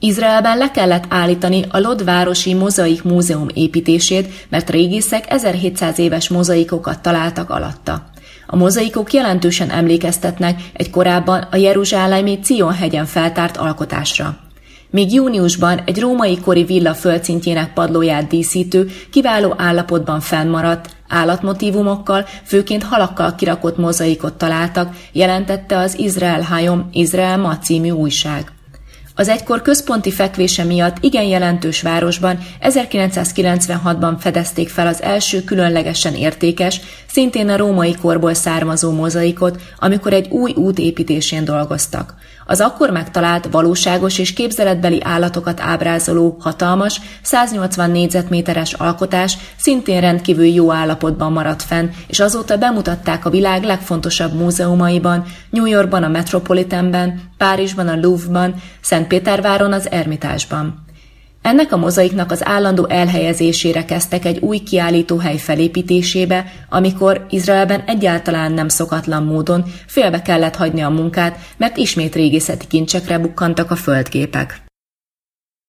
Izraelben le kellett állítani a Lod városi mozaik múzeum építését, mert régészek 1700 éves mozaikokat találtak alatta. A mozaikok jelentősen emlékeztetnek egy korábban a jeruzsálemi Ción-hegyen feltárt alkotásra. Még júniusban egy római kori villa földszintjének padlóját díszítő, kiváló állapotban fennmaradt, állatmotívumokkal, főként halakkal kirakott mozaikot találtak, jelentette az Izrael Hayom, Izrael ma című újság. Az egykor központi fekvése miatt igen jelentős városban 1996-ban fedezték fel az első különlegesen értékes, szintén a római korból származó mozaikot, amikor egy új út építésén dolgoztak. Az akkor megtalált, valóságos és képzeletbeli állatokat ábrázoló, hatalmas, 180 négyzetméteres alkotás szintén rendkívül jó állapotban maradt fenn, és azóta bemutatták a világ legfontosabb múzeumaiban, New Yorkban a Metropolitanben, Párizsban a Louvre-ban, Szentpéterváron az Ermitásban. Ennek a mozaiknak az állandó elhelyezésére kezdtek egy új kiállítóhely felépítésébe, amikor Izraelben egyáltalán nem szokatlan módon félbe kellett hagyni a munkát, mert ismét régészeti kincsekre bukkantak a földgépek.